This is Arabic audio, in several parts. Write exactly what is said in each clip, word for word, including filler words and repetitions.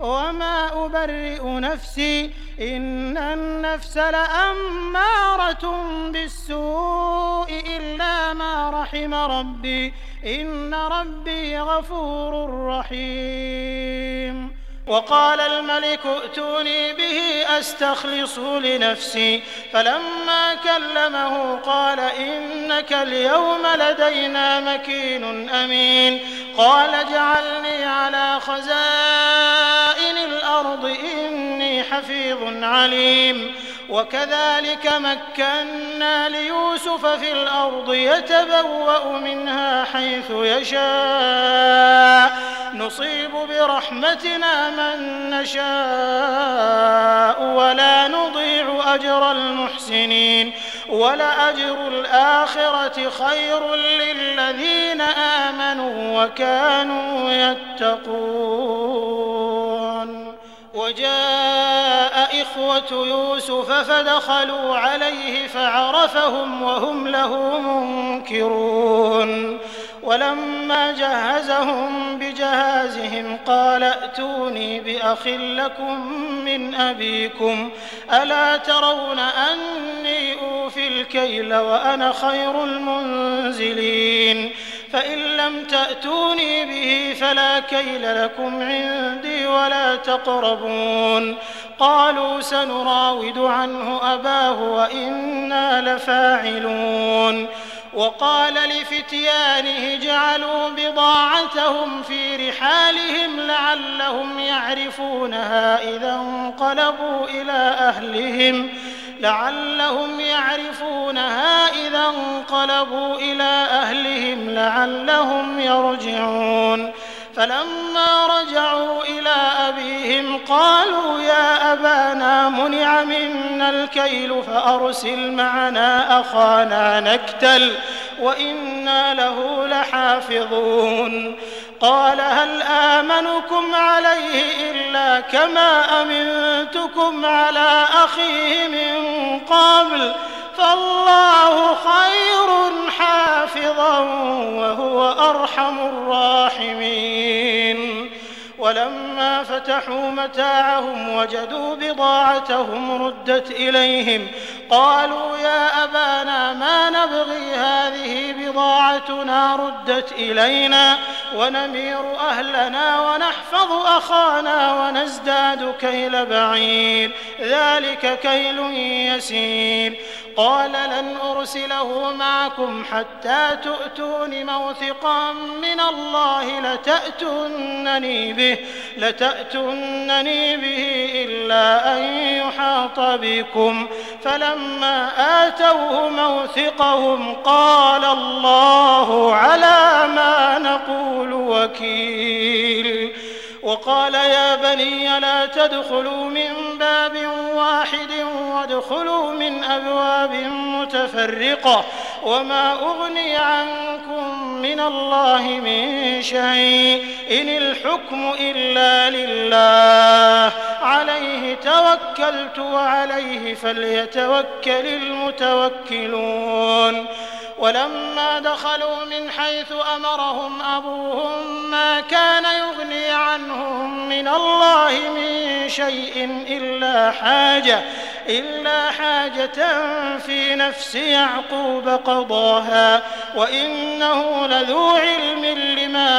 وما أبرئ نفسي إن النفس لأمارة بالسوء إلا ما رحم ربي إن ربي غفور رحيم. وقال الملك ائتوني به أستخلصه لنفسي فلما كلمه قال إنك اليوم لدينا مكين أمين. قال اجعلني على خزائن الأرض إني حفيظ عليم. وكذلك مكنا ليوسف في الأرض يتبوأ منها حيث يشاء نصيب برحمتنا من نشاء ولا نضيع أجر المحسنين ولأجر الآخرة خير للذين آمنوا وكانوا يتقون. وجاء إخوة يوسف فدخلوا عليه فعرفهم وهم له منكرون. ولما جهزهم بجهازهم قال ائتوني بأخ لكم من أبيكم ألا ترون أني أوفي الكيل وأنا خير المنزلين فإن لم تأتوني به فلا كيل لكم عندي ولا تقربون. قالوا سنراود عنه أباه وإنا لفاعلون. وقال لفتيانه جعلوا بضاعتهم في رحالهم لعلهم يعرفونها إذا انقلبوا إلى أهلهم لعلهم يعرفونها إذا انقلبوا إلى أهلهم لعلهم يرجعون. فلما رجعوا إلى أبيهم قالوا يا أبانا منع منا الكيل فأرسل معنا أخانا نكتل وإنا له لحافظون. قال هل آمنكم عليه إلا كما أمنتكم على أخيه من قبل فالله خير حافظا وهو أرحم الراحمين. ولما فتحوا متاعهم وجدوا بضاعتهم ردت إليهم قالوا يا أبانا ما نبغي هذه بضاعتنا ردت إلينا ونمير أهلنا ونحفظ أخانا ونزداد كيل بعير ذلك كيل يسير. قال لن أرسله معكم حتى تؤتون موثقا من الله لتأتونني به لتأتونني به إلا أن يحاط بكم. فلما آتوه موثقهم قال الله على ما نقول وكيل. وقال يا بني لا تدخلوا من باب واحد وادخلوا من أبواب متفرقة وما أغني عنكم من الله من شيء إن الحكم إلا لله عليه توكلت وعليه فليتوكل المتوكلون. ولما دخلوا من حيث أمرهم أبوهم ما كان يغني عنهم من الله من شيء إلا حاجة إلا حاجة في نفس يعقوب قضاها وإنه لذو علم لما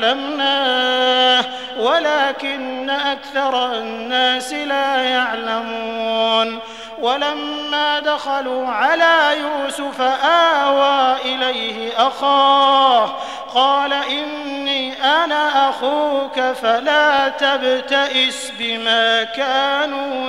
علمناه ولكن أكثر الناس لا يعلمون. ولما دخلوا على يوسف آوى إليه أخاه قال إني أنا أخوك فلا تبتئس بما كانوا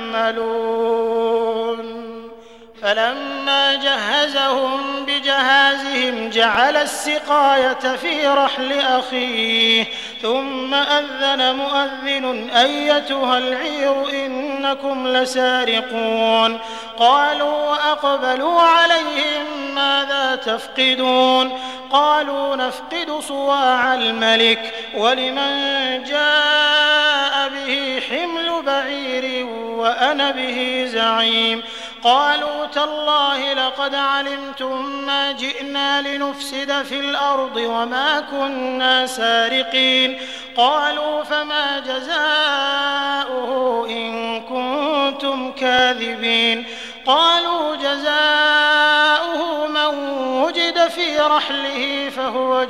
يعملون. فلما جهزهم بجهازهم جعل السقاية في رحل أخيه ثم أذن مؤذن أيتها العير إنكم لسارقون. قالوا وأقبلوا عليهم ماذا تفقدون؟ قالوا نفقد صواع الملك ولمن جاء به حمل بعير وأنا به زعيم. قالوا تالله لقد علمتم ما جئنا لنفسد في الأرض وما كنا سارقين. قالوا فما جزاؤه كنتم كاذبين قالوا جزاؤه من وجد في رحله فهو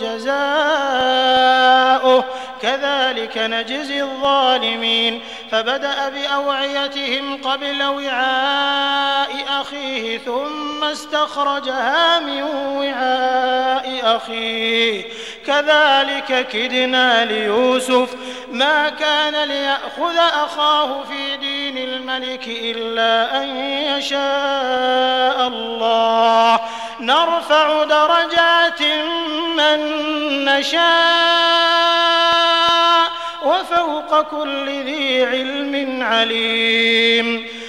جزاؤه كذلك نجزي الظالمين فبدأ بأوعيتهم قبل وعاء أخيه ثم استخرجها من وعاء أخيه كذلك كدنا ليوسف ما كان ليأخذ أخاه في دين الملك إلا أن يشاء الله نرفع درجات من نشاء وفوق كل ذي علم عليم